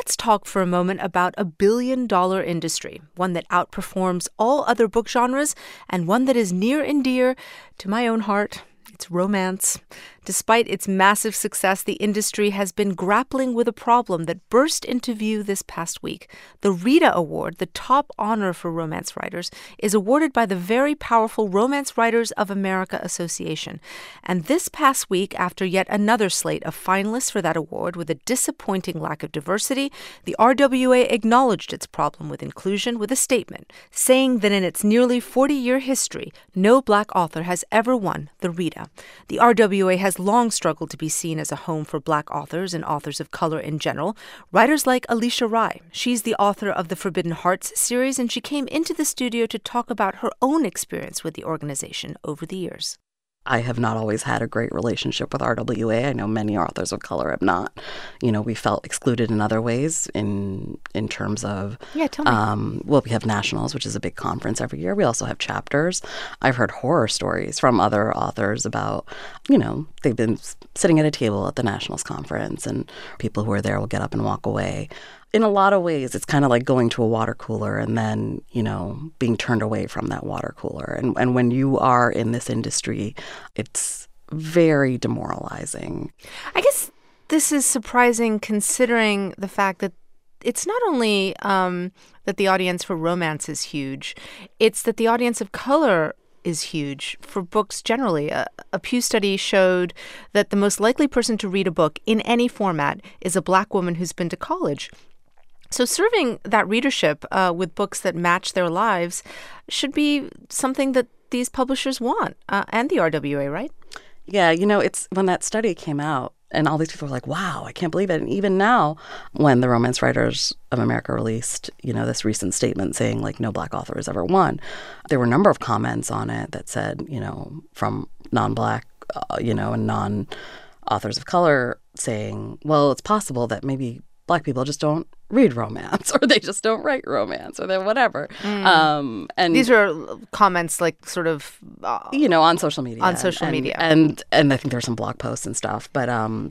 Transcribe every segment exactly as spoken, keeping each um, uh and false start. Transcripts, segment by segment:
let's talk for a moment about a billion-dollar industry, one that outperforms all other book genres and one that is near and dear to my own heart. It's romance. Despite its massive success, the industry has been grappling with a problem that burst into view this past week. The Rita Award, the top honor for romance writers, is awarded by the very powerful Romance Writers of America Association. And this past week, after yet another slate of finalists for that award with a disappointing lack of diversity, the R W A acknowledged its problem with inclusion with a statement, saying that in its nearly forty-year history, no Black author has ever won the Rita. The R W A has long struggled to be seen as a home for Black authors and authors of color in general. Writers like Alicia Rai. She's the author of the Forbidden Hearts series, and she came into the studio to talk about her own experience with the organization over the years. I have not always had a great relationship with R W A. I know many authors of color have not. You know, we felt excluded in other ways in in terms of... Yeah, tell me. Um, well, we have Nationals, which is a big conference every year. We also have chapters. I've heard horror stories from other authors about, you know, they've been sitting at a table at the Nationals conference and people who are there will get up and walk away. In a lot of ways, it's kind of like going to a water cooler and then, you know, being turned away from that water cooler. And, and when you are in this industry, it's very demoralizing. I guess this is surprising considering the fact that it's not only um, that the audience for romance is huge, it's that the audience of color is huge for books generally. A, a Pew study showed that the most likely person to read a book in any format is a Black woman who's been to college. So serving that readership uh, with books that match their lives should be something that these publishers want, uh, and the R W A, right? Yeah, you know, it's when that study came out, and all these people were like, wow, I can't believe it. And even now, when the Romance Writers of America released, you know, this recent statement saying, like, no Black author has ever won, there were a number of comments on it that said, you know, from non-Black, uh, you know, and non-authors of color saying, well, it's possible that maybe Black people just don't read romance, or they just don't write romance, or they whatever. Mm. Um, and these are comments like sort of, uh, you know, on social media. On social and, media, and and I think there's some blog posts and stuff. But um,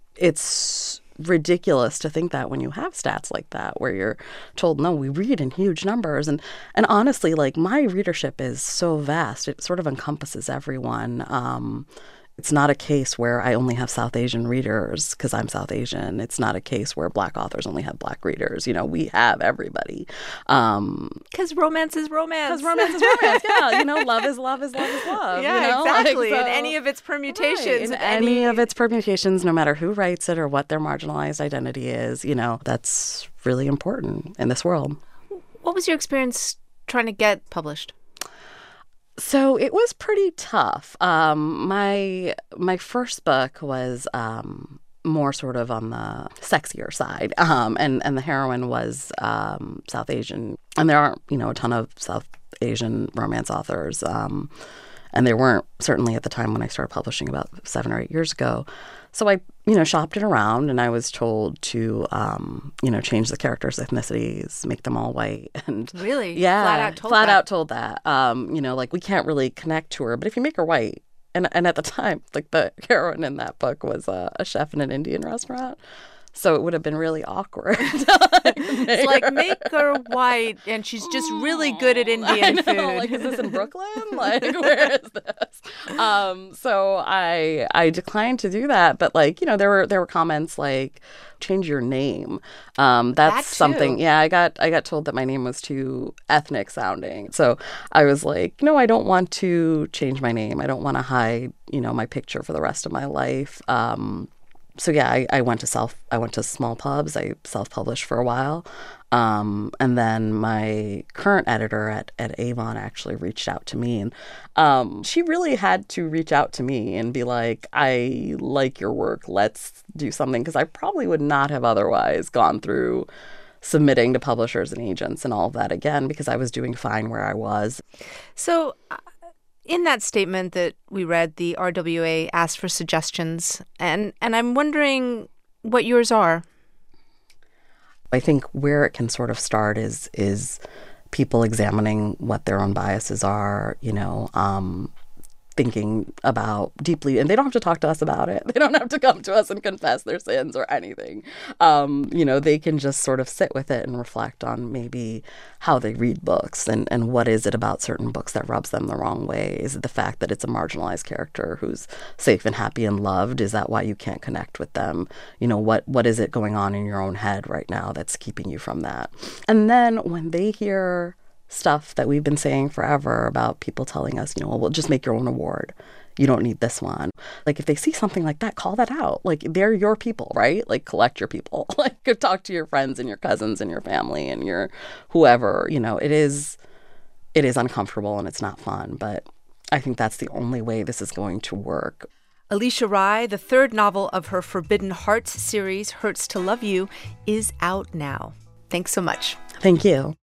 it's ridiculous to think that when you have stats like that, where you're told, no, we read in huge numbers, and and honestly, like, my readership is so vast, it sort of encompasses everyone. Um, It's not a case where I only have South Asian readers because I'm South Asian. It's not a case where Black authors only have Black readers. You know, we have everybody. Because um, romance is romance. Because romance is romance, yeah. You know, love is love is love is love. Yeah, you know? exactly. Like, so, in any of its permutations. Right. In any... any of its permutations, no matter who writes it or what their marginalized identity is, you know, that's really important in this world. What was your experience trying to get published? So it was pretty tough. Um, my my first book was um, more sort of on the sexier side, um, and and the heroine was um, South Asian, and there aren't, you know, a ton of South Asian romance authors, um, and there weren't certainly at the time when I started publishing about seven or eight years ago. So I, you know, shopped it around, and I was told to, um, you know, change the characters' ethnicities, make them all white. And really? Yeah. Flat out told flat that? out told that. Um, you know, like, we can't really connect to her, but if you make her white, and and at the time, like, the heroine in that book was a, a chef in an Indian restaurant. So it would have been really awkward. It's like, make her white, and she's just really good at Indian I know, food. Like, is this in Brooklyn? Like, where is this? Um, so I I declined to do that. But, like, you know, there were there were comments like, change your name. Um, that's that too. something. Yeah, I got I got told that my name was too ethnic sounding. So I was like, no, I don't want to change my name. I don't want to hide, you know, my picture for the rest of my life. Um, So yeah, I, I went to self. I went to small pubs. I self-published for a while, um, and then my current editor at, at Avon actually reached out to me, and um, she really had to reach out to me and be like, "I like your work. Let's do something," because I probably would not have otherwise gone through submitting to publishers and agents and all of that again, because I was doing fine where I was. So. Uh... In that statement that we read, the R W A asked for suggestions, and, and I'm wondering what yours are. I think where it can sort of start is is people examining what their own biases are, you know, um, thinking about deeply, and they don't have to talk to us about it. They don't have to come to us and confess their sins or anything. Um, you know, they can just sort of sit with it and reflect on maybe how they read books and, and what is it about certain books that rubs them the wrong way. Is it the fact that it's a marginalized character who's safe and happy and loved? Is that why you can't connect with them? You know, what what is it going on in your own head right now that's keeping you from that? And then when they hear stuff that we've been saying forever about people telling us, you know, well, just make your own award. You don't need this one. Like, if they see something like that, call that out. Like, they're your people, right? Like, collect your people. Like, go talk to your friends and your cousins and your family and your whoever. You know, it is, it is uncomfortable and it's not fun. But I think that's the only way this is going to work. Alisha Rai, the third novel of her Forbidden Hearts series, Hurts to Love You, is out now. Thanks so much. Thank you.